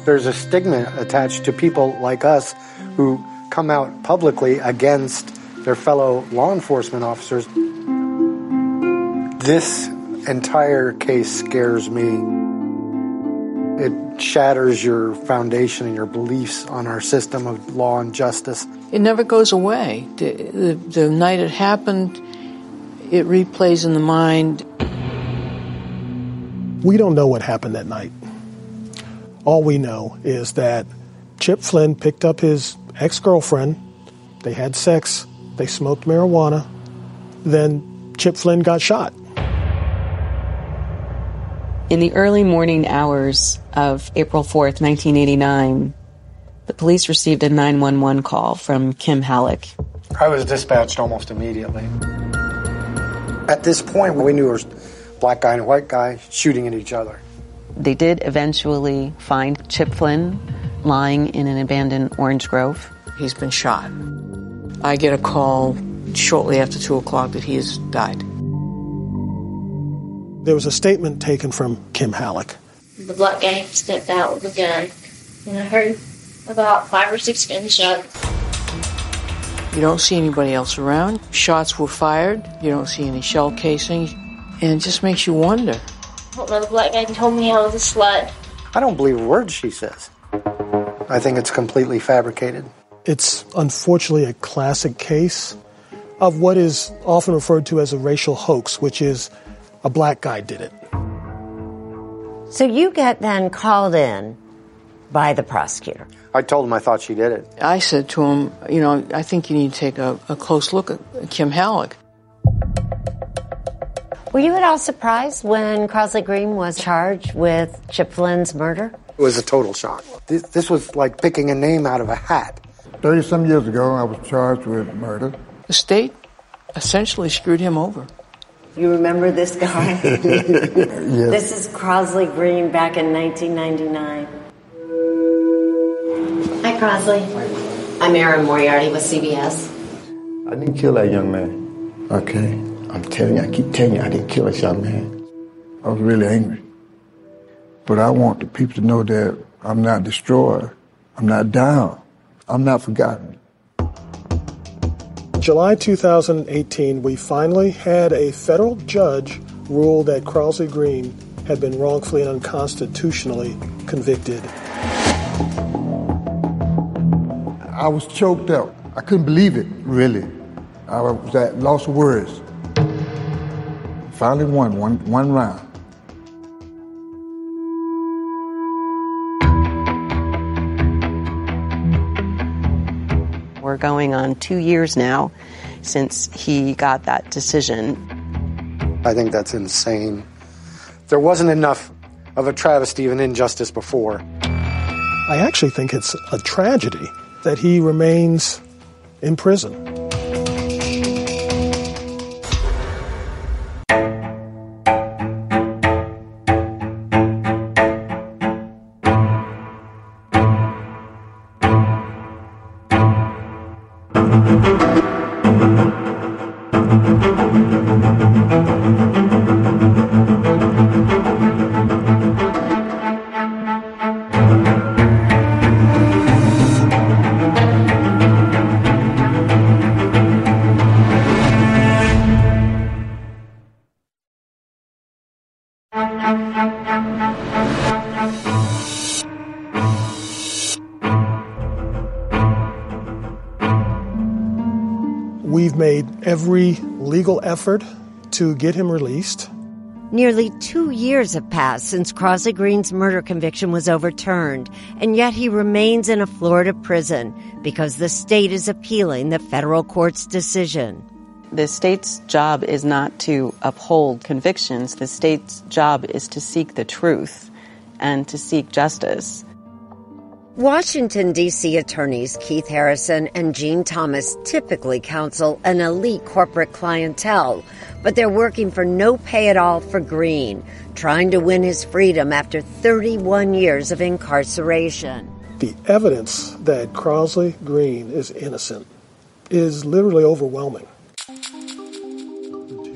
There's a stigma attached to people like us who come out publicly against their fellow law enforcement officers. This entire case scares me. It shatters your foundation and your beliefs on our system of law and justice. It never goes away. The night it happened, it replays in the mind. We don't know what happened that night. All we know is that Chip Flynn picked up his ex-girlfriend, they had sex, they smoked marijuana, then Chip Flynn got shot. In the early morning hours of April 4th, 1989, the police received a 911 call from Kim Halleck. I was dispatched almost immediately. At this point, we knew it was black guy and white guy shooting at each other. They did eventually find Chip Flynn lying in an abandoned orange grove. He's been shot. I get a call shortly after 2 o'clock that he has died. There was a statement taken from Kim Halleck. The black guy stepped out with a gun, and I heard about 5 or 6 gunshots. You don't see anybody else around. Shots were fired. You don't see any shell casings. And it just makes you wonder. I don't know, the black guy told me I was a slut. I don't believe a word she says. I think it's completely fabricated. It's unfortunately a classic case of what is often referred to as a racial hoax, which is a black guy did it. So you get then called in by the prosecutor. I told him I thought she did it. I said to him, I think you need to take a close look at Kim Halleck. Were you at all surprised when Crosley Green was charged with Chip Flynn's murder? It was a total shock. This was like picking a name out of a hat. 30-some years ago, I was charged with murder. The state essentially screwed him over. You remember this guy? Yes. This is Crosley Green back in 1999. Hi, Crosley. I'm Erin Moriarty with CBS. I didn't kill that young man. Okay. I'm telling you, I keep telling you, I didn't kill that young man. I was really angry. But I want the people to know that I'm not destroyed. I'm not down. I'm not forgotten. July 2018, we finally had a federal judge rule that Crosley Green had been wrongfully and unconstitutionally convicted. I was choked up. I couldn't believe it, really. I was at loss of words. Finally won one round. We're going on 2 years now since he got that decision. I think that's insane. There wasn't enough of a travesty of an injustice before. I actually think it's a tragedy that he remains in prison. We've made every legal effort to get him released. Nearly 2 years have passed since Crosley Green's murder conviction was overturned, and yet he remains in a Florida prison because the state is appealing the federal court's decision. The state's job is not to uphold convictions. The state's job is to seek the truth and to seek justice. Washington, D.C. attorneys Keith Harrison and Gene Thomas typically counsel an elite corporate clientele, but they're working for no pay at all for Green, trying to win his freedom after 31 years of incarceration. The evidence that Crosley Green is innocent is literally overwhelming.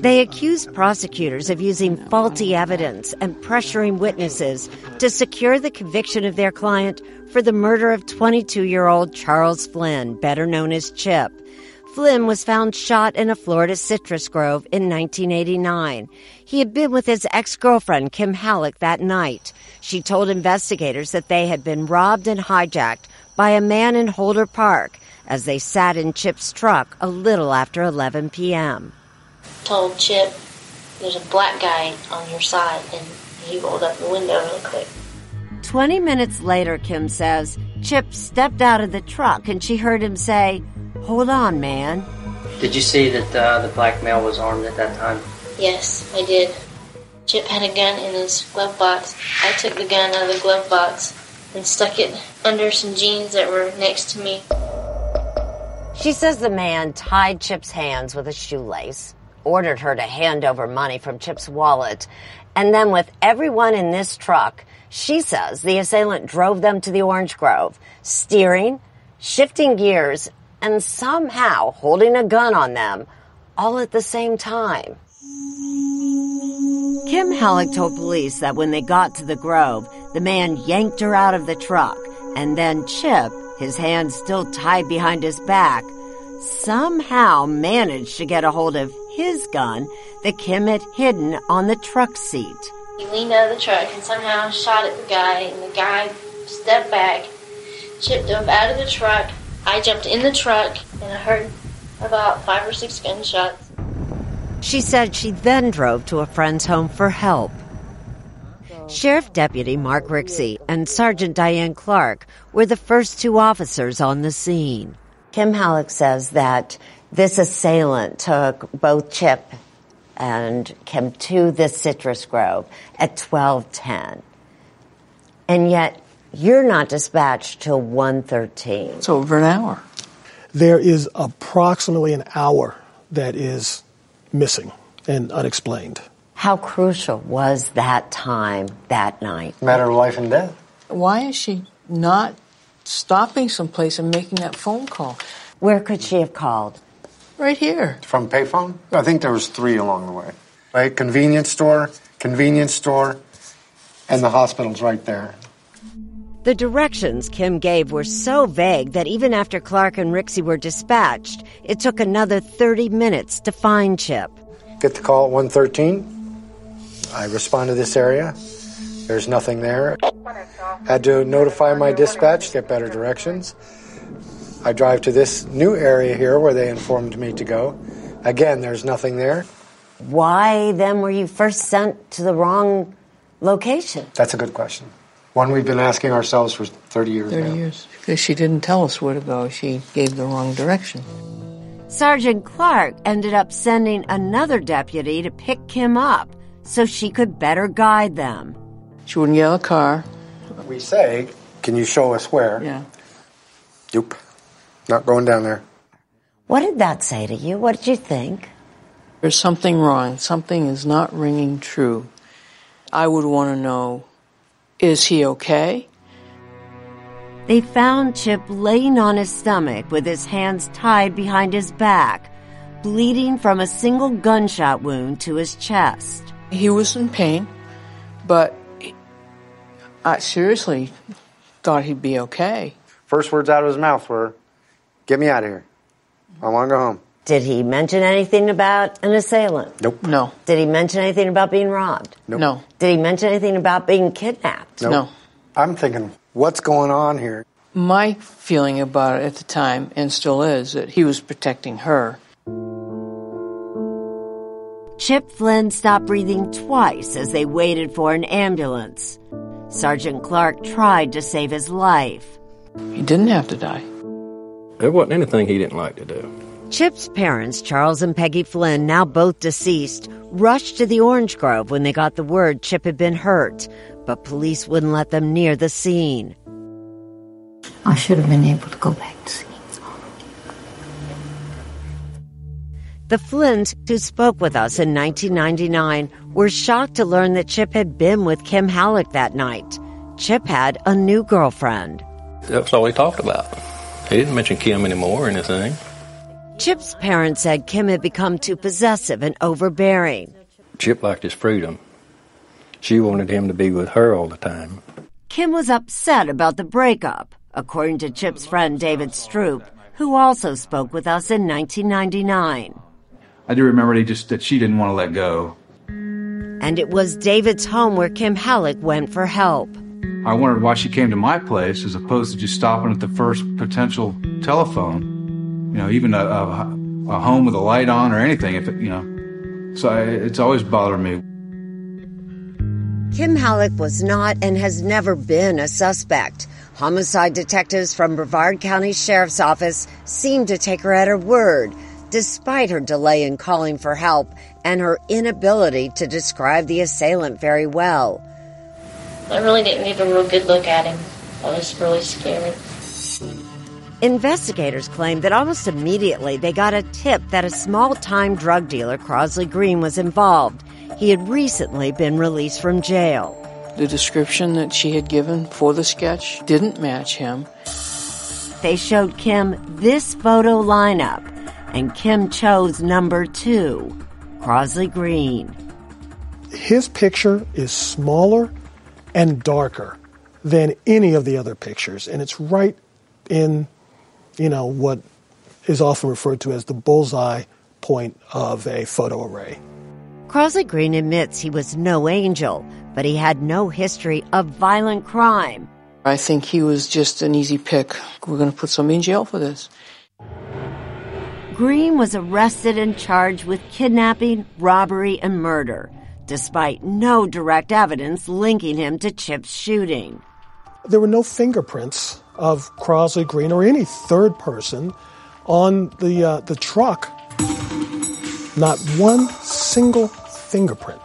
They accused prosecutors of using faulty evidence and pressuring witnesses to secure the conviction of their client for the murder of 22-year-old Charles Flynn, better known as Chip. Flynn was found shot in a Florida citrus grove in 1989. He had been with his ex-girlfriend, Kim Halleck, that night. She told investigators that they had been robbed and hijacked by a man in Holder Park as they sat in Chip's truck a little after 11 p.m. Told Chip, there's a black guy on your side, and he rolled up the window real quick. 20 minutes later, Kim says, Chip stepped out of the truck and she heard him say, "Hold on, man." Did you see that the black male was armed at that time? Yes, I did. Chip had a gun in his glove box. I took the gun out of the glove box and stuck it under some jeans that were next to me. She says the man tied Chip's hands with a shoelace, ordered her to hand over money from Chip's wallet, and then with everyone in this truck, she says the assailant drove them to the orange grove, steering, shifting gears, and somehow holding a gun on them, all at the same time. Kim Halleck told police that when they got to the grove, the man yanked her out of the truck, and then Chip, his hands still tied behind his back, somehow managed to get a hold of his gun that Kim had hidden on the truck seat. He leaned out of the truck and somehow shot at the guy, and the guy stepped back. Chip dove out of the truck. I jumped in the truck, and I heard about 5 or 6 gunshots. She said she then drove to a friend's home for help. Sheriff Deputy Mark Rixey and Sergeant Diane Clark were the first 2 officers on the scene. Kim Halleck says that this assailant took both Chip and Kim to the citrus grove at 12:10. And yet, you're not dispatched till 1:13. It's over an hour. There is approximately an hour that is missing and unexplained. How crucial was that time that night? Matter of life and death. Why is she not stopping someplace and making that phone call? Where could she have called? Right here. From payphone? I think there was 3 along the way. Right? Convenience store, and the hospital's right there. The directions Kim gave were so vague that even after Clark and Rixey were dispatched, it took another 30 minutes to find Chip. Get the call at 1:13. I respond to this area. There's nothing there. Had to notify my dispatch, get better directions. I drive to this new area here where they informed me to go. Again, there's nothing there. Why then were you first sent to the wrong location? That's a good question. One we've been asking ourselves for 30 years now. 30 years. Because she didn't tell us where to go. She gave the wrong direction. Sergeant Clark ended up sending another deputy to pick Kim up so she could better guide them. She wouldn't get out of the car. We say, can you show us where? Yeah. Nope. Not going down there. What did that say to you? What did you think? There's something wrong. Something is not ringing true. I would want to know, is he okay? They found Chip laying on his stomach with his hands tied behind his back, bleeding from a single gunshot wound to his chest. He was in pain, but I seriously thought he'd be okay. First words out of his mouth were, get me out of here. I want to go home. Did he mention anything about an assailant? Nope. No. Did he mention anything about being robbed? Nope. No. Did he mention anything about being kidnapped? Nope. No. I'm thinking, what's going on here? My feeling about it at the time, and still is, that he was protecting her. Chip Flynn stopped breathing twice as they waited for an ambulance. Sergeant Clark tried to save his life. He didn't have to die. There wasn't anything he didn't like to do. Chip's parents, Charles and Peggy Flynn, now both deceased, rushed to the orange grove when they got the word Chip had been hurt, but police wouldn't let them near the scene. I should have been able to go back to see. The Flynns, who spoke with us in 1999, were shocked to learn that Chip had been with Kim Halleck that night. Chip had a new girlfriend. That's all he talked about. He didn't mention Kim anymore or anything. Chip's parents said Kim had become too possessive and overbearing. Chip liked his freedom. She wanted him to be with her all the time. Kim was upset about the breakup, according to Chip's friend David Stroop, who also spoke with us in 1999. I do remember that she didn't want to let go. And it was David's home where Kim Halleck went for help. I wondered why she came to my place as opposed to just stopping at the first potential telephone. Even a home with a light on or anything, So it's always bothered me. Kim Halleck was not and has never been a suspect. Homicide detectives from Brevard County Sheriff's Office seemed to take her at her word, despite her delay in calling for help and her inability to describe the assailant very well. I really didn't get a real good look at him. I was really scared. Investigators claim that almost immediately they got a tip that a small-time drug dealer, Crosley Green, was involved. He had recently been released from jail. The description that she had given for the sketch didn't match him. They showed Kim this photo lineup, and Kim chose number 2, Crosley Green. His picture is smaller and darker than any of the other pictures, and it's right in what is often referred to as the bullseye point of a photo array. Crosley Green admits he was no angel, but he had no history of violent crime. I think he was just an easy pick. We're going to put somebody in jail for this. Green was arrested and charged with kidnapping, robbery, and murder, despite no direct evidence linking him to Chip's shooting. There were no fingerprints of Crosley Green or any third person on the truck. Not one single fingerprint.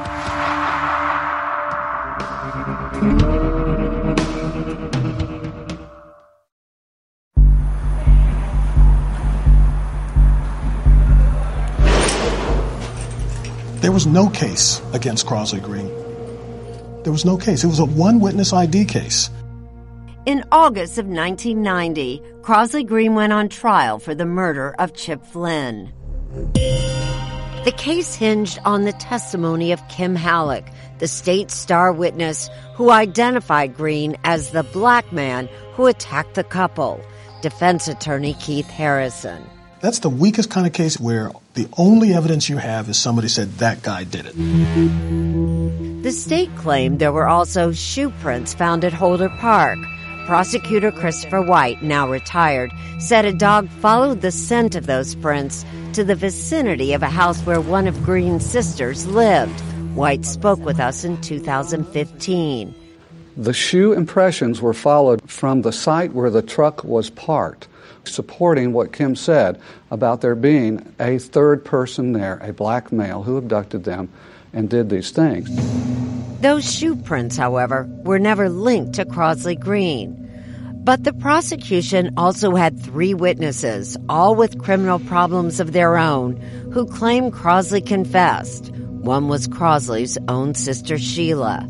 There was no case against Crosley Green. There was no case. It was a one-witness ID case. In August of 1990, Crosley Green went on trial for the murder of Chip Flynn. The case hinged on the testimony of Kim Halleck, the state's star witness who identified Green as the black man who attacked the couple, defense attorney Keith Harrison. That's the weakest kind of case where the only evidence you have is somebody said that guy did it. The state claimed there were also shoe prints found at Holder Park. Prosecutor Christopher White, now retired, said a dog followed the scent of those prints to the vicinity of a house where one of Green's sisters lived. White spoke with us in 2015. The shoe impressions were followed from the site where the truck was parked, supporting what Kim said about there being a third person there, a black male who abducted them and did these things. Those shoe prints, however, were never linked to Crosley Green. But the prosecution also had 3 witnesses, all with criminal problems of their own, who claimed Crosley confessed. One was Crosley's own sister, Sheila.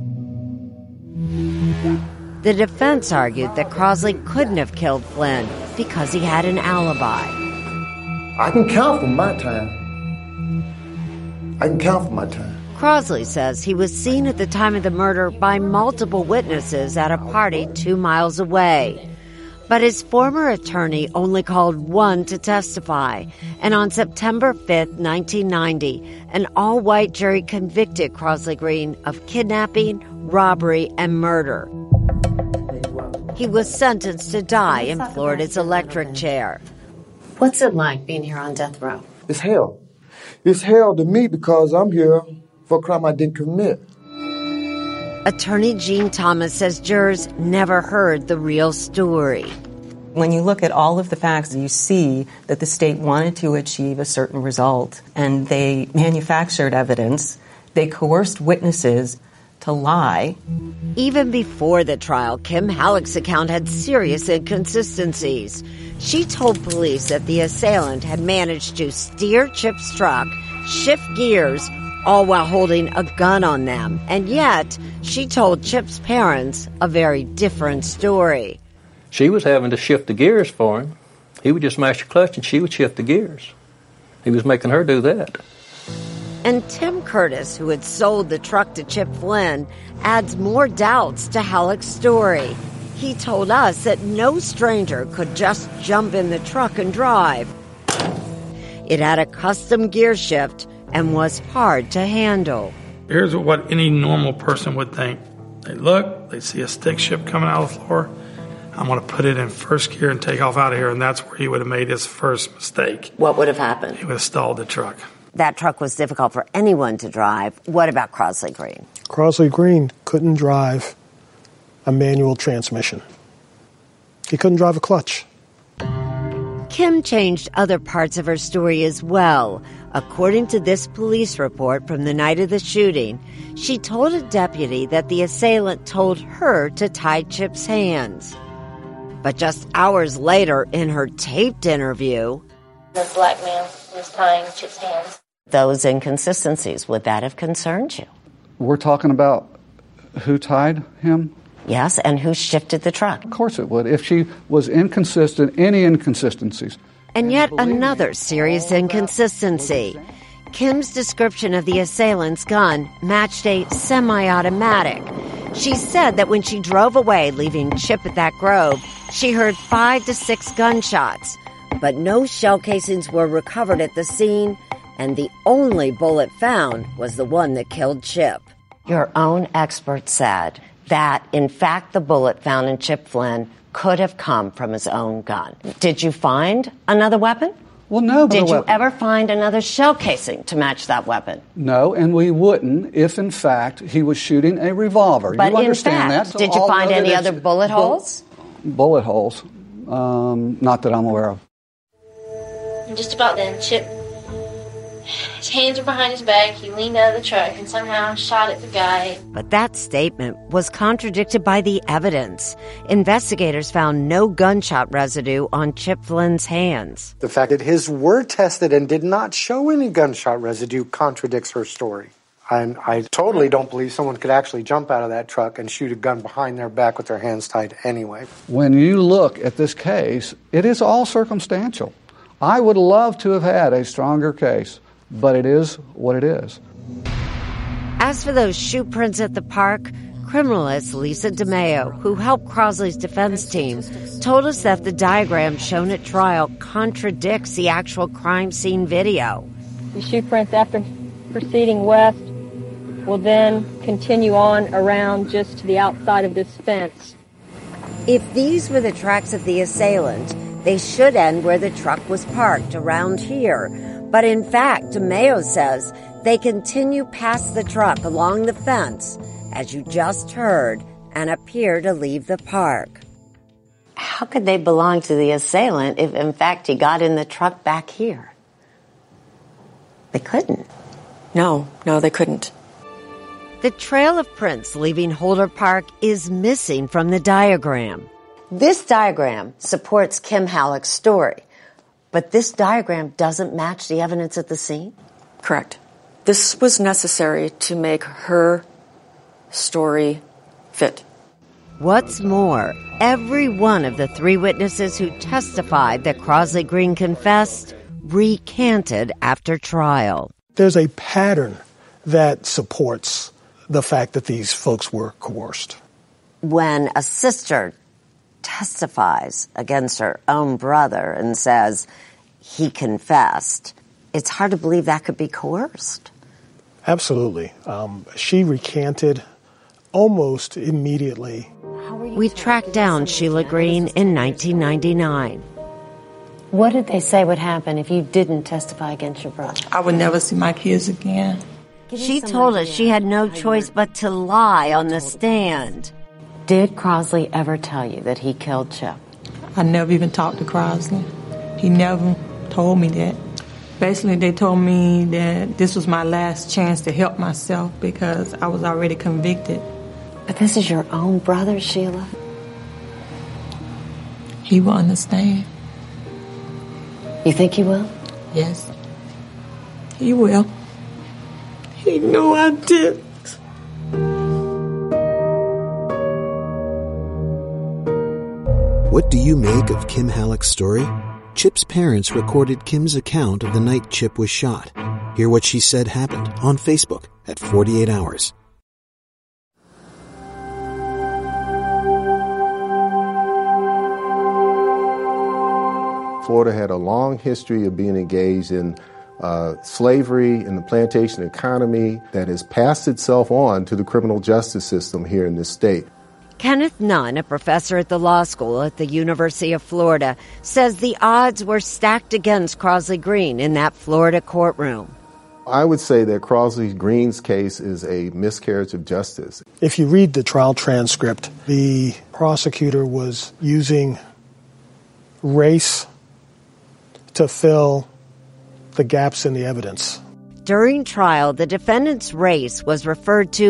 The defense argued that Crosley couldn't have killed Flynn because he had an alibi. I can count for my time. Crosley says he was seen at the time of the murder by multiple witnesses at a party 2 miles away. But his former attorney only called one to testify, and on September 5th, 1990, an all-white jury convicted Crosley Green of kidnapping, robbery, and murder. He was sentenced to die in Florida's electric chair. What's it like being here on death row? It's hell. It's hell to me because I'm here for a crime I didn't commit. Attorney Gene Thomas says jurors never heard the real story. When you look at all of the facts, you see that the state wanted to achieve a certain result, and they manufactured evidence. They coerced witnesses to lie. Even before the trial, Kim Halleck's account had serious inconsistencies. She told police that the assailant had managed to steer Chip's truck, shift gears, all while holding a gun on them. And yet, she told Chip's parents a very different story. She was having to shift the gears for him. He would just mash the clutch and she would shift the gears. He was making her do that. And Tim Curtis, who had sold the truck to Chip Flynn, adds more doubts to Halleck's story. He told us that no stranger could just jump in the truck and drive. It had a custom gear shift and was hard to handle. Here's what any normal person would think. They look, they see a stick shift coming out of the floor. I'm going to put it in first gear and take off out of here, and that's where he would have made his first mistake. What would have happened? He would have stalled the truck. That truck was difficult for anyone to drive. What about Crosley Green? Crosley Green couldn't drive a manual transmission. He couldn't drive a clutch. Kim changed other parts of her story as well. According to this police report from the night of the shooting, she told a deputy that the assailant told her to tie Chip's hands. But just hours later, in her taped interview, the black man was tying Chip's hands. Those inconsistencies, would that have concerned you? We're talking about who tied him? Yes, and who shifted the truck? Of course it would. If she was inconsistent, any inconsistencies. And yet another serious inconsistency. Kim's description of the assailant's gun matched a semi-automatic. She said that when she drove away, leaving Chip at that grove, she heard 5 to 6 gunshots. But no shell casings were recovered at the scene, and the only bullet found was the one that killed Chip. Your own expert said that, in fact, the bullet found in Chip Flynn could have come from his own gun. Did you find another weapon? Well, no. Did you ever find another shell casing to match that weapon? No, and we wouldn't if, in fact, he was shooting a revolver. But you understand in fact, that? So did you find any other bullet holes? Bullet holes? Not that I'm aware of. And just about then, Chip, his hands were behind his back, he leaned out of the truck and somehow shot at the guy. But that statement was contradicted by the evidence. Investigators found no gunshot residue on Chip Flynn's hands. The fact that his were tested and did not show any gunshot residue contradicts her story. I totally don't believe someone could actually jump out of that truck and shoot a gun behind their back with their hands tied anyway. When you look at this case, it is all circumstantial. I would love to have had a stronger case, but it is what it is. As for those shoe prints at the park, criminalist Lisa DeMeo, who helped Crosley's defense team, told us that the diagram shown at trial contradicts the actual crime scene video. The shoe prints after proceeding west will then continue on around just to the outside of this fence. If these were the tracks of the assailant, they should end where the truck was parked, around here. But in fact, DeMeo says they continue past the truck along the fence, as you just heard, and appear to leave the park. How could they belong to the assailant if, in fact, he got in the truck back here? They couldn't. No, they couldn't. The trail of prints leaving Holder Park is missing from the diagram. This diagram supports Kim Halleck's story, but this diagram doesn't match the evidence at the scene? Correct. This was necessary to make her story fit. What's more, every one of the 3 witnesses who testified that Crosley Green confessed recanted after trial. There's a pattern that supports the fact that these folks were coerced. When a sister testifies against her own brother and says he confessed, it's hard to believe that could be coerced. Absolutely. She recanted almost immediately. We tracked down Sheila Green in 1999. What did they say would happen if you didn't testify against your brother? I would never see my kids again. She told us she had no choice but to lie on the stand. Did Crosley ever tell you that he killed Chip? I never even talked to Crosley. He never told me that. Basically, they told me that this was my last chance to help myself because I was already convicted. But this is your own brother, Sheila. He will understand. You think he will? Yes. He will. He knew I did. What do you make of Kim Halleck's story? Chip's parents recorded Kim's account of the night Chip was shot. Hear what she said happened on Facebook at 48 Hours. Florida had a long history of being engaged in slavery and the plantation economy that has passed itself on to the criminal justice system here in this state. Kenneth Nunn, a professor at the law school at the University of Florida, says the odds were stacked against Crosley Green in that Florida courtroom. I would say that Crosley Green's case is a miscarriage of justice. If you read the trial transcript, the prosecutor was using race to fill the gaps in the evidence. During trial, the defendant's race was referred to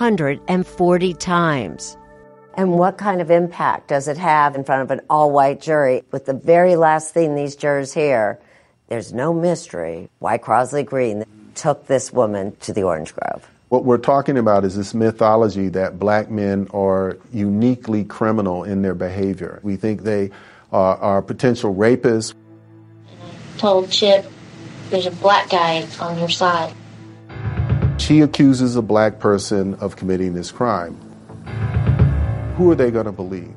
140 times. And what kind of impact does it have in front of an all-white jury with the very last thing these jurors hear? There's no mystery why Crosley Green took this woman to the Orange Grove. What we're talking about is this mythology that black men are uniquely criminal in their behavior. We think they are potential rapists. I told Chip, there's a black guy on your side. She accuses a black person of committing this crime. Who are they going to believe?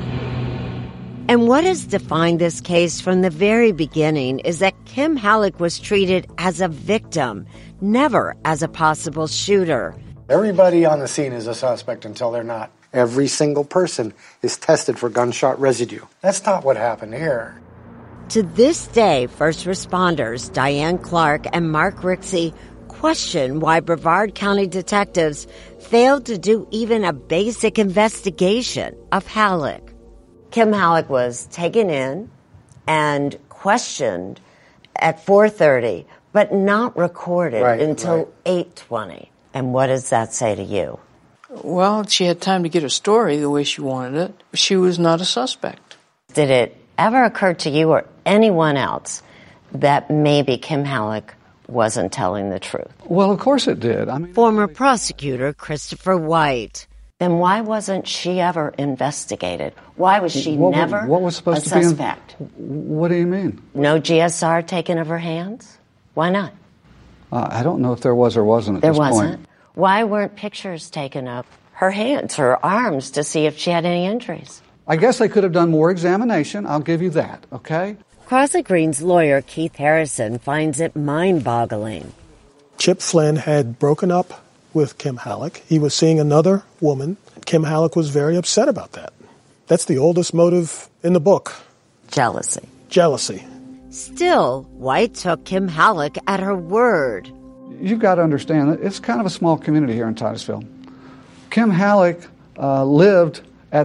And what has defined this case from the very beginning is that Kim Halleck was treated as a victim, never as a possible shooter. Everybody on the scene is a suspect until they're not. Every single person is tested for gunshot residue. That's not what happened here. To this day, first responders Diane Clark and Mark Rixey question why Brevard County detectives failed to do even a basic investigation of Halleck. Kim Halleck was taken in and questioned at 4:30, but not recorded until 8:20. And what does that say to you? Well, she had time to get her story the way she wanted it. She was not a suspect. Did it ever occur to you or anyone else that maybe Kim Halleck wasn't telling the truth? Well, of course it did. Former prosecutor Christopher White. Then why wasn't she ever investigated? Why was she never what was supposed a to suspect? What do you mean? No GSR taken of her hands? Why not? I don't know if there was or wasn't at this point. There wasn't. Why weren't pictures taken of her hands, her arms, to see if she had any injuries? I guess they could have done more examination. I'll give you that, okay? Crosley Green's lawyer, Keith Harrison, finds it mind-boggling. Chip Flynn had broken up with Kim Halleck. He was seeing another woman. Kim Halleck was very upset about that. That's the oldest motive in the book. Jealousy. Jealousy. Still, White took Kim Halleck at her word. You've got to understand that it's kind of a small community here in Titusville. Kim Halleck lived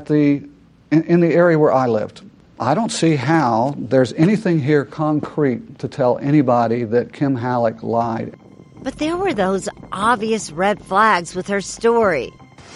in the area where I lived. I don't see how there's anything here concrete to tell anybody that Kim Halleck lied. But there were those obvious red flags with her story.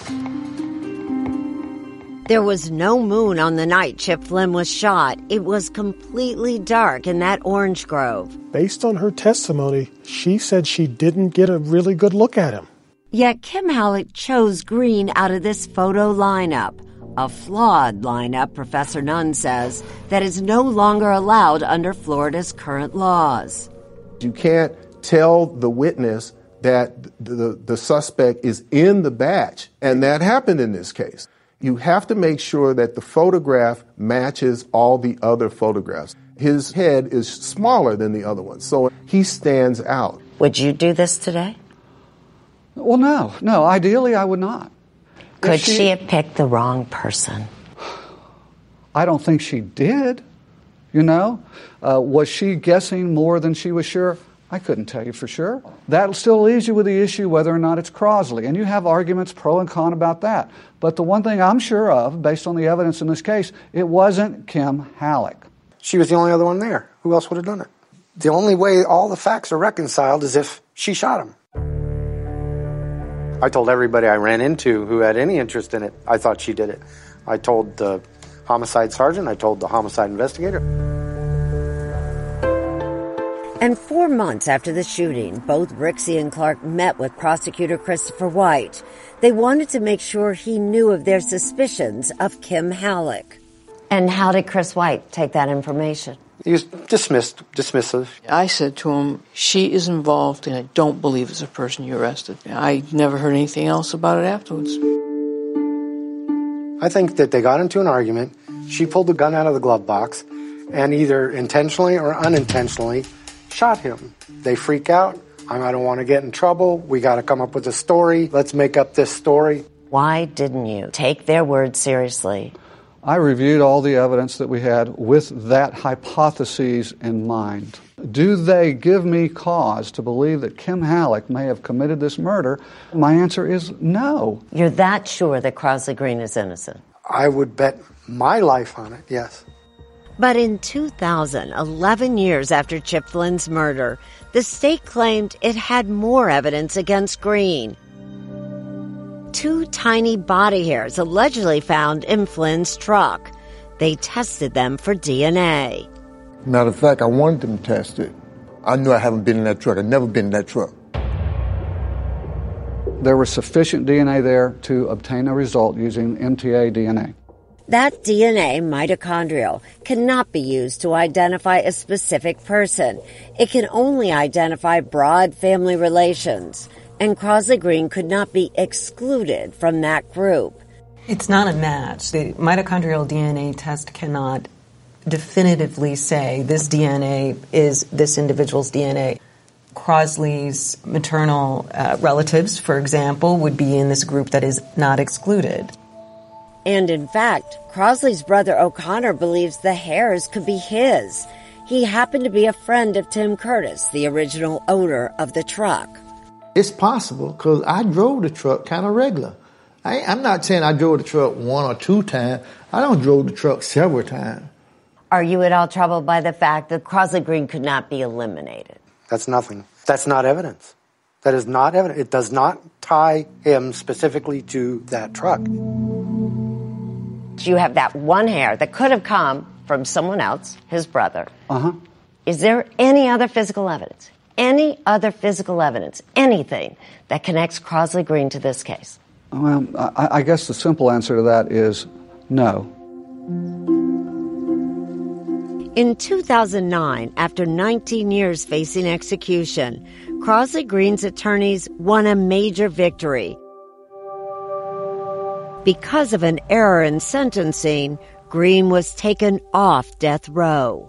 There was no moon on the night Chip Flynn was shot. It was completely dark in that orange grove. Based on her testimony, she said she didn't get a really good look at him. Yet Kim Halleck chose Green out of this photo lineup. A flawed lineup, Professor Nunn says, that is no longer allowed under Florida's current laws. You can't tell the witness that the suspect is in the batch, and that happened in this case. You have to make sure that the photograph matches all the other photographs. His head is smaller than the other ones, so he stands out. Would you do this today? Well, no. Ideally, I would not. Could she have picked the wrong person? I don't think she did. Was she guessing more than she was sure? I couldn't tell you for sure. That still leaves you with the issue whether or not it's Crosley. And you have arguments pro and con about that. But the one thing I'm sure of, based on the evidence in this case, it wasn't Kim Halleck. She was the only other one there. Who else would have done it? The only way all the facts are reconciled is if she shot him. I told everybody I ran into who had any interest in it, I thought she did it. I told the homicide sergeant, I told the homicide investigator. And 4 months after the shooting, both Rixey and Clark met with prosecutor Christopher White. They wanted to make sure he knew of their suspicions of Kim Halleck. And how did Chris White take that information? He was dismissive. I said to him, she is involved, and I don't believe it's a person you arrested. I never heard anything else about it afterwards. I think that they got into an argument. She pulled the gun out of the glove box and either intentionally or unintentionally shot him. They freak out. I don't want to get in trouble. We got to come up with a story. Let's make up this story. Why didn't you take their word seriously? I reviewed all the evidence that we had with that hypothesis in mind. Do they give me cause to believe that Kim Halleck may have committed this murder? My answer is no. You're that sure that Crosley Green is innocent? I would bet my life on it, yes. But in 2000, 11 years after Chip Flynn's murder, the state claimed it had more evidence against Green. 2 tiny body hairs allegedly found in Flynn's truck. They tested them for DNA. Matter of fact, I wanted them tested. I knew I haven't been in that truck. I've never been in that truck. There was sufficient DNA there to obtain a result using MTA DNA. That DNA, mitochondrial, cannot be used to identify a specific person. It can only identify broad family relations. And Crosley Green could not be excluded from that group. It's not a match. The mitochondrial DNA test cannot definitively say this DNA is this individual's DNA. Crosley's maternal relatives, for example, would be in this group that is not excluded. And in fact, Crosley's brother O'Connor believes the hairs could be his. He happened to be a friend of Tim Curtis, the original owner of the truck. It's possible because I drove the truck kind of regular. I'm not saying I drove the truck 1 or 2 times. I don't drove the truck several times. Are you at all troubled by the fact that Crosley Green could not be eliminated? That's nothing. That's not evidence. That is not evidence. It does not tie him specifically to that truck. You have that one hair that could have come from someone else, his brother. Is there any other physical evidence? Any other physical evidence, anything that connects Crosley Green to this case? Well, I guess the simple answer to that is no. In 2009, after 19 years facing execution, Crosley Green's attorneys won a major victory. Because of an error in sentencing, Green was taken off death row.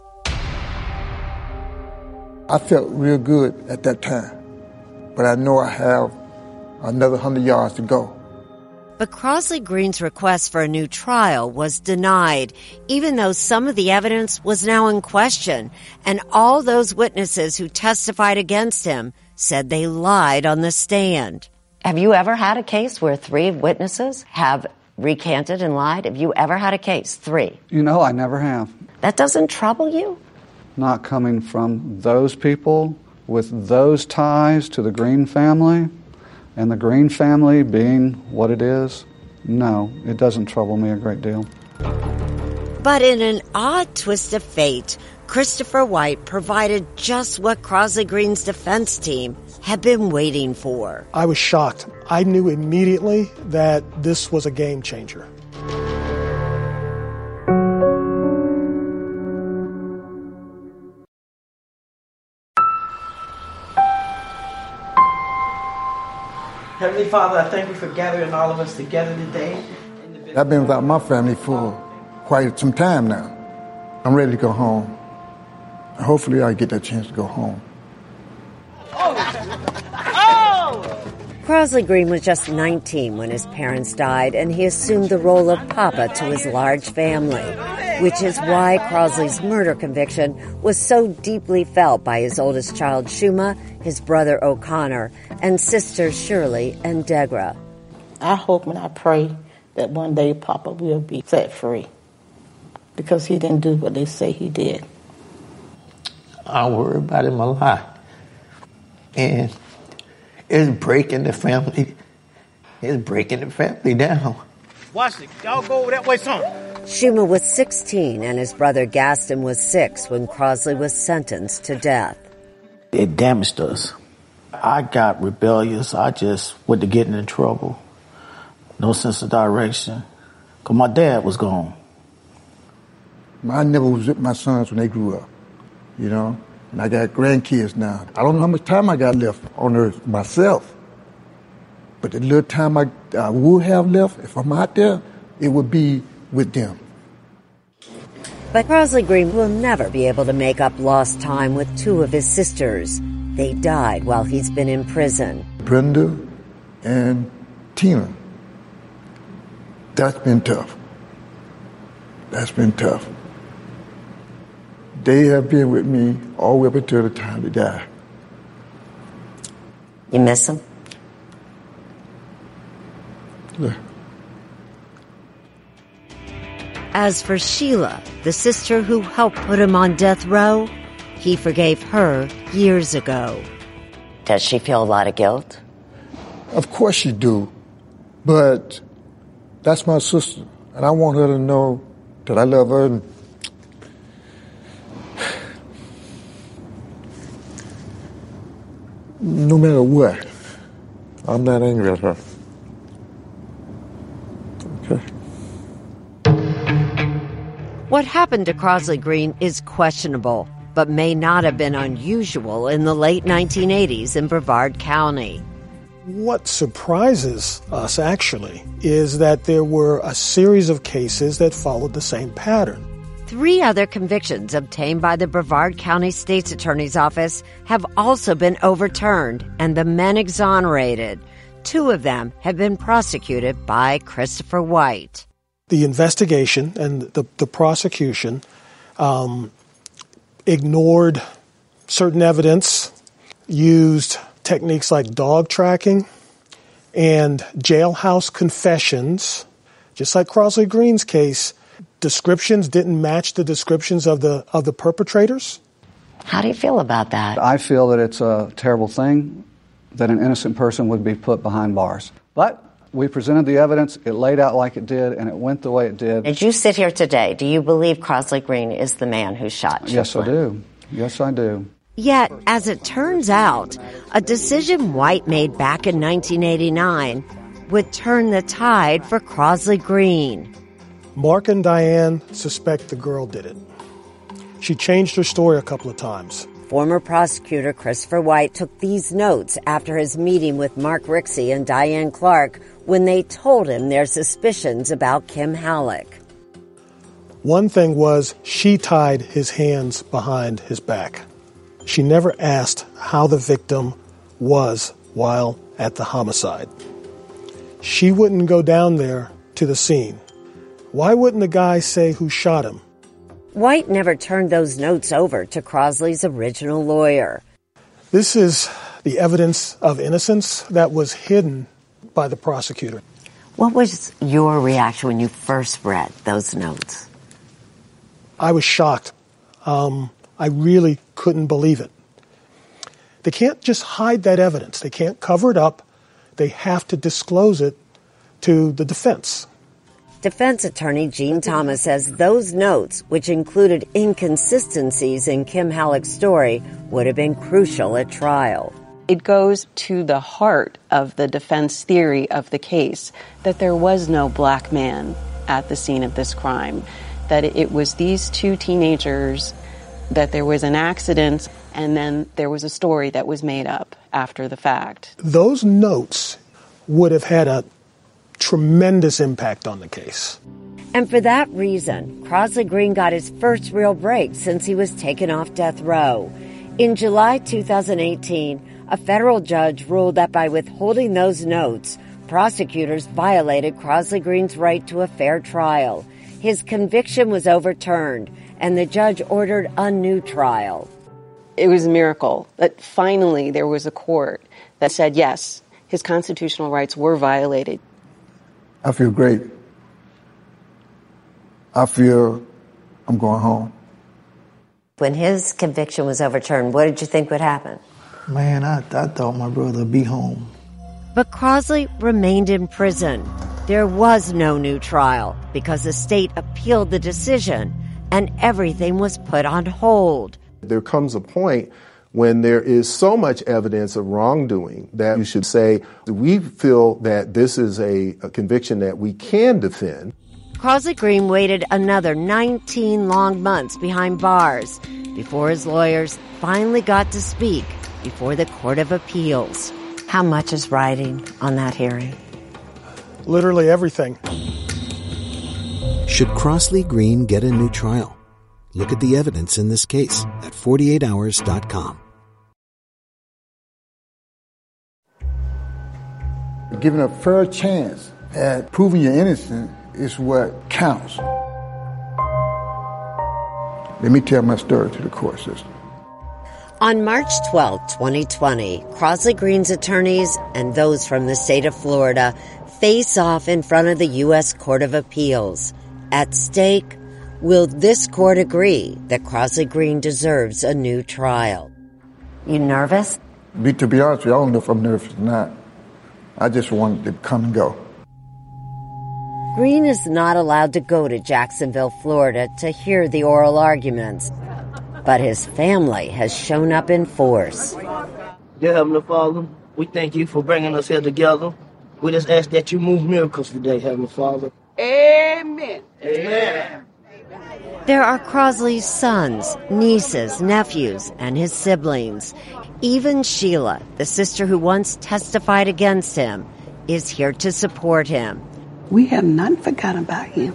I felt real good at that time, but I know I have another 100 yards to go. But Crosley Green's request for a new trial was denied, even though some of the evidence was now in question, and all those witnesses who testified against him said they lied on the stand. Have you ever had a case where 3 witnesses have recanted and lied? Have you ever had a case? 3? You know, I never have. That doesn't trouble you? Not coming from those people with those ties to the Green family, and the Green family being what it is, no, it doesn't trouble me a great deal. But in an odd twist of fate, Christopher White provided just what Crosley Green's defense team had been waiting for. I was shocked. I knew immediately that this was a game changer. Heavenly Father, I thank you for gathering all of us together today. I've been without my family for quite some time now. I'm ready to go home. Hopefully I get that chance to go home. Crosley Green was just 19 when his parents died, and he assumed the role of papa to his large family, which is why Crosley's murder conviction was so deeply felt by his oldest child, Shuma, his brother O'Connor, and sisters Shirley and Degra. I hope and I pray that one day papa will be set free because he didn't do what they say he did. I worry about him a lot. And it's breaking the family. It's breaking the family down. Watch it. Y'all go over that way, son. Shuma was 16 and his brother Gaston was 6 when Crosley was sentenced to death. It damaged us. I got rebellious. I just went to getting in trouble. No sense of direction. Because my dad was gone. I never was with my sons when they grew up. you know, and I got grandkids now. I don't know how much time I got left on earth myself, but the little time I will have left, if I'm out there, it would be with them. But Crosley Green will never be able to make up lost time with two of his sisters. They died while he's been in prison. Brenda and Tina. That's been tough. That's been tough. They have been with me all the way up until the time they die. You miss them? Yeah. As for Sheila, the sister who helped put him on death row, he forgave her years ago. Does she feel a lot of guilt? Of course she do, but that's my sister, and I want her to know that I love her. And no matter what, I'm not angry at her. Okay. What happened to Crosley Green is questionable, but may not have been unusual in the late 1980s in Brevard County. What surprises us, actually, is that there were a series of cases that followed the same pattern. 3 other convictions obtained by the Brevard County State's Attorney's Office have also been overturned and the men exonerated. 2 of them have been prosecuted by Christopher White. The investigation and the prosecution ignored certain evidence, used techniques like dog tracking and jailhouse confessions. Just like Crosley Green's case, descriptions didn't match the descriptions of the perpetrators. How do you feel about that? I feel that it's a terrible thing that an innocent person would be put behind bars. But we presented the evidence, it laid out like it did, and it went the way it did. As you sit here today, do you believe Crosley Green is the man who shot Chip Yes, Flynn? I do. Yes, I do. Yet, as it turns out, a decision White made back in 1989 would turn the tide for Crosley Green. Mark and Diane suspect the girl did it. She changed her story a couple of times. Former prosecutor Christopher White took these notes after his meeting with Mark Rixey and Diane Clark when they told him their suspicions about Kim Halleck. One thing was she tied his hands behind his back. She never asked how the victim was while at the homicide. She wouldn't go down there to the scene. Why wouldn't the guy say who shot him? White never turned those notes over to Crosley's original lawyer. This is the evidence of innocence that was hidden by the prosecutor. What was your reaction when you first read those notes? I was shocked. I really couldn't believe it. They can't just hide that evidence. They can't cover it up. They have to disclose it to the defense. Defense attorney Gene Thomas says those notes, which included inconsistencies in Kim Halleck's story, would have been crucial at trial. It goes to the heart of the defense theory of the case that there was no black man at the scene of this crime, that it was these 2 teenagers, that there was an accident, and then there was a story that was made up after the fact. Those notes would have had a tremendous impact on the case. And for that reason, Crosley Green got his first real break since he was taken off death row. In July 2018, a federal judge ruled that by withholding those notes, prosecutors violated Crosley Green's right to a fair trial. His conviction was overturned, and the judge ordered a new trial. It was a miracle that finally there was a court that said, yes, his constitutional rights were violated. I feel great. I feel I'm going home. When his conviction was overturned, what did you think would happen? Man, I thought my brother would be home. But Crosley remained in prison. There was no new trial because the state appealed the decision and everything was put on hold. There comes a point when there is so much evidence of wrongdoing that you should say, we feel that this is a conviction that we can defend. Crosley Green waited another 19 long months behind bars before his lawyers finally got to speak before the Court of Appeals. How much is riding on that hearing? Literally everything. Should Crosley Green get a new trial? Look at the evidence in this case at 48hours.com. Giving a fair chance at proving you're innocent is what counts. Let me tell my story to the court system. On March 12, 2020, Crosley Green's attorneys and those from the state of Florida face off in front of the U.S. Court of Appeals. At stake, will this court agree that Crosley Green deserves a new trial? You nervous? To be honest with you, I don't know if I'm nervous or not. I just wanted to come and go. Green is not allowed to go to Jacksonville, Florida to hear the oral arguments, but his family has shown up in force. Dear Heavenly Father, we thank you for bringing us here together. We just ask that you move miracles today, Heavenly Father. Amen. Amen. There are Crosley's sons, nieces, nephews, and his siblings. Even Sheila, the sister who once testified against him, is here to support him. We have not forgotten about him.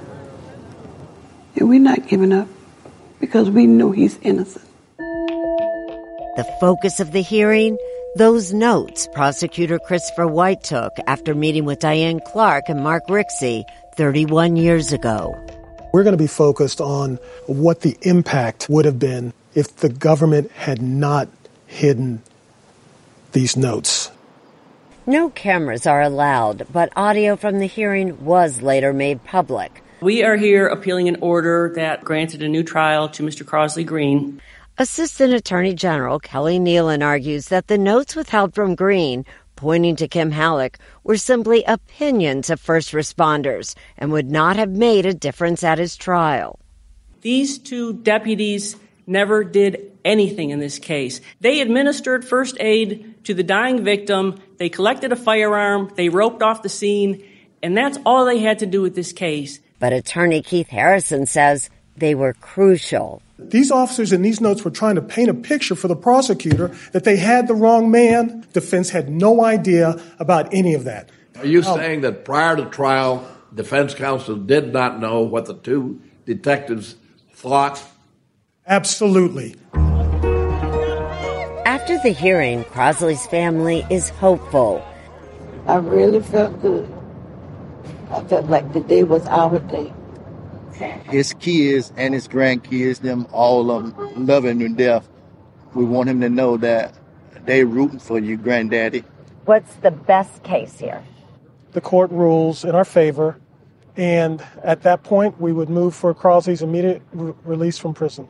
And we're not giving up because we know he's innocent. The focus of the hearing, those notes prosecutor Christopher White took after meeting with Diane Clark and Mark Rixey 31 years ago. We're going to be focused on what the impact would have been if the government had not hidden these notes. No cameras are allowed, but audio from the hearing was later made public. We are here appealing an order that granted a new trial to Mr. Crosley Green. Assistant Attorney General Kelly Nealon argues that the notes withheld from Green, pointing to Kim Halleck, were simply opinions of first responders and would not have made a difference at his trial. These two deputies never did anything in this case. They administered first aid to the dying victim, they collected a firearm, they roped off the scene, and that's all they had to do with this case. But attorney Keith Harrison says they were crucial. These officers in these notes were trying to paint a picture for the prosecutor that they had the wrong man. Defense had no idea about any of that. Are you saying that prior to trial, defense counsel did not know what the two detectives thought? Absolutely. After the hearing, Crosley's family is hopeful. I really felt good. I felt like the day was our day. His kids and his grandkids, them all of them loving him to death. We want him to know that they rooting for you, granddaddy. What's the best case here? The court rules in our favor, and at that point, we would move for Crosley's immediate release from prison.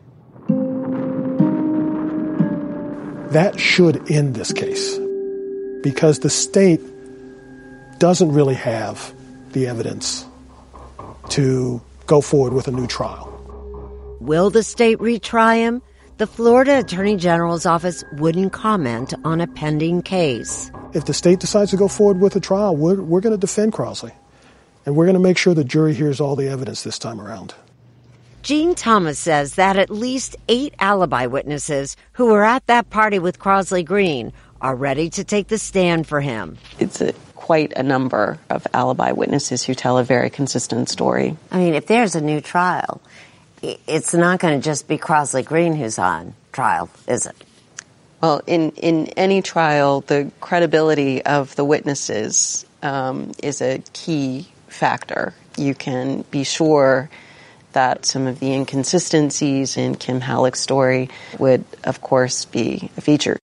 That should end this case, because the state doesn't really have the evidence to go forward with a new trial. Will the state retry him? The Florida Attorney General's office wouldn't comment on a pending case. If the state decides to go forward with a trial, we're going to defend Crosley, and we're going to make sure the jury hears all the evidence this time around. Gene Thomas says that at least 8 alibi witnesses who were at that party with Crosley Green are ready to take the stand for him. It's quite a number of alibi witnesses who tell a very consistent story. I mean, if there's a new trial, it's not going to just be Crosley Green who's on trial, is it? Well, in any trial, the credibility of the witnesses is a key factor. You can be sure that some of the inconsistencies in Kim Halleck's story would, of course, be a feature.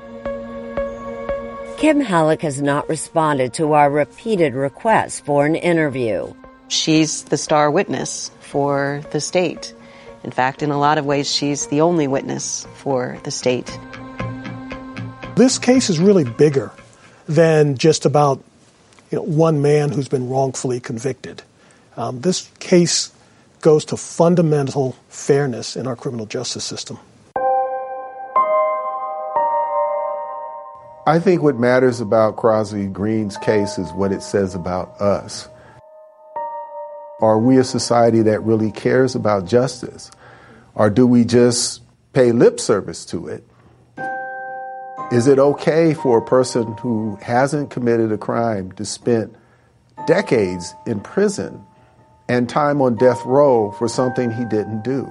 Kim Halleck has not responded to our repeated requests for an interview. She's the star witness for the state. In fact, in a lot of ways, she's the only witness for the state. This case is really bigger than just about one man who's been wrongfully convicted. This case goes to fundamental fairness in our criminal justice system. I think what matters about Crosley Green's case is what it says about us. Are we a society that really cares about justice? Or do we just pay lip service to it? Is it okay for a person who hasn't committed a crime to spend decades in prison and time on death row for something he didn't do?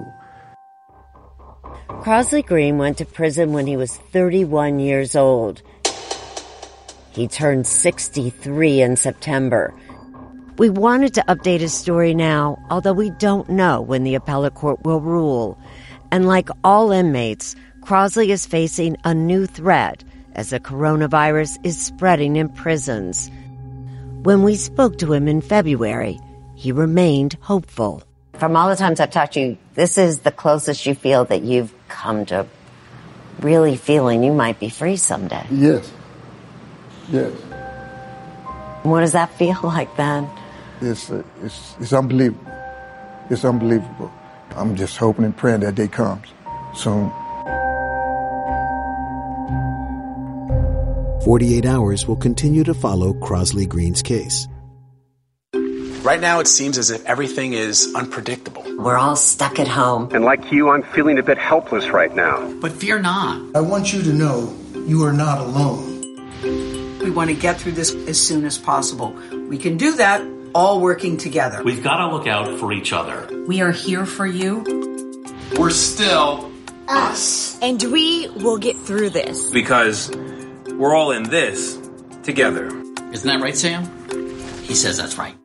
Crosley Green went to prison when he was 31 years old. He turned 63 in September. We wanted to update his story now, although we don't know when the appellate court will rule. And like all inmates, Crosley is facing a new threat as the coronavirus is spreading in prisons. When we spoke to him in February, he remained hopeful. From all the times I've talked to you, this is the closest you feel that you've come to really feeling you might be free someday. Yes. Yes. What does that feel like then? It's unbelievable. It's unbelievable. I'm just hoping and praying that day comes soon. 48 Hours will continue to follow Crosley Green's case. Right now, it seems as if everything is unpredictable. We're all stuck at home. And like you, I'm feeling a bit helpless right now. But fear not. I want you to know you are not alone. We want to get through this as soon as possible. We can do that all working together. We've got to look out for each other. We are here for you. We're still us. And we will get through this. Because we're all in this together. Isn't that right, Sam? He says that's right.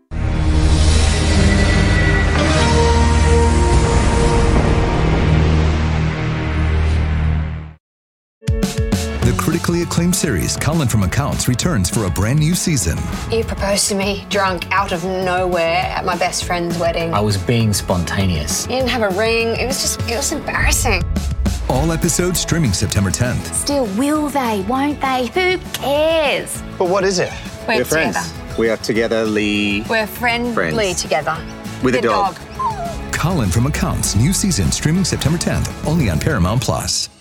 The critically acclaimed series Colin from Accounts returns for a brand new season. You proposed to me drunk out of nowhere at my best friend's wedding. I was being spontaneous. You didn't have a ring. It was embarrassing. All episodes streaming September 10th. Still, will they? Won't they? Who cares? But what is it? We're friends. together. We are togetherly. We're friendly together. With a dog. Colin from Accounts, new season streaming September 10th, only on Paramount Plus.